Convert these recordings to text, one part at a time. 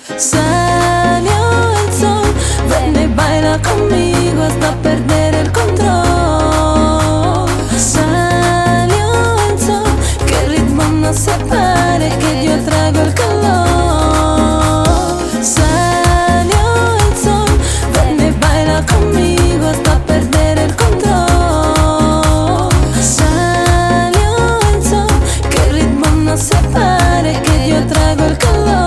Salió el sol, ven y baila conmigo hasta perder el control. Salió el sol, que el ritmo no se pare, que yo traigo el calor. Salió el sol, ven y baila conmigo hasta perder el control. Salió el sol, que el ritmo no se pare, que yo traigo el calor.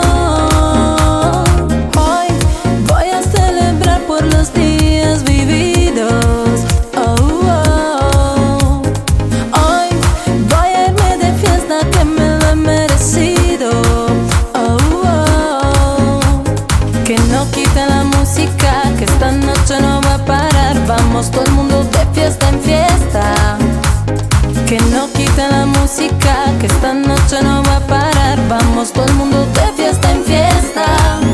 Que no quite la música, que esta noche no va a parar. Vamos todo el mundo de fiesta en fiesta. Que no quite la música, que esta noche no va a parar. Vamos todo el mundo de fiesta en fiesta.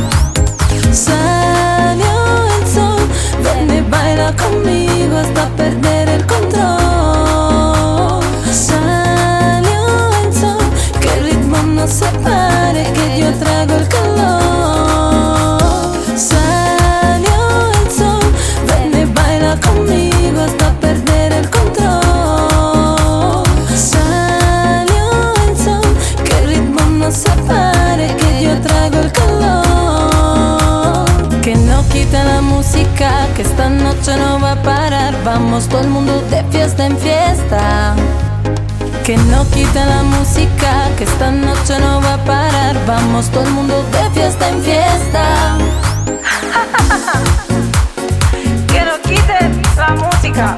Salió el sol, ven y baila conmigo hasta perder el control. Salió el sol, que el ritmo no se pare, que yo traigo el calor. Conmigo hasta perder el control. Salió el sol, que el ritmo no se pare, que yo traigo el calor. Que no quite la música, que esta noche no va a parar. Vamos todo el mundo de fiesta en fiesta. Que no quite la música, que esta noche no va a parar. Vamos todo el mundo de fiesta en fiesta. La música.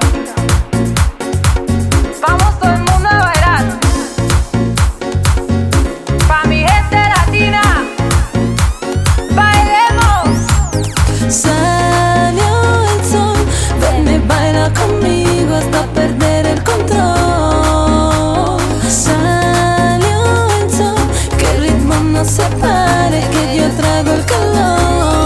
Vamos todo el mundo a bailar. Pa' mi gente latina, bailemos. Salió el sol, ven y baila conmigo hasta perder el control. Salió el sol, que el ritmo no se pare, que yo traigo el calor.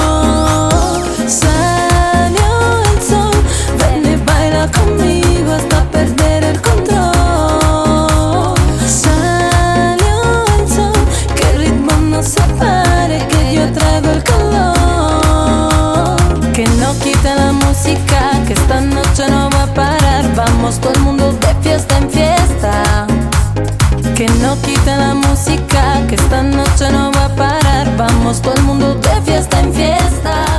Conmigo hasta perder el control. Salió el sol, que el ritmo no se pare, que yo traigo el calor. Que no quite la música, que esta noche no va a parar. Vamos todo el mundo de fiesta en fiesta. Que no quite la música, que esta noche no va a parar. Vamos todo el mundo de fiesta en fiesta.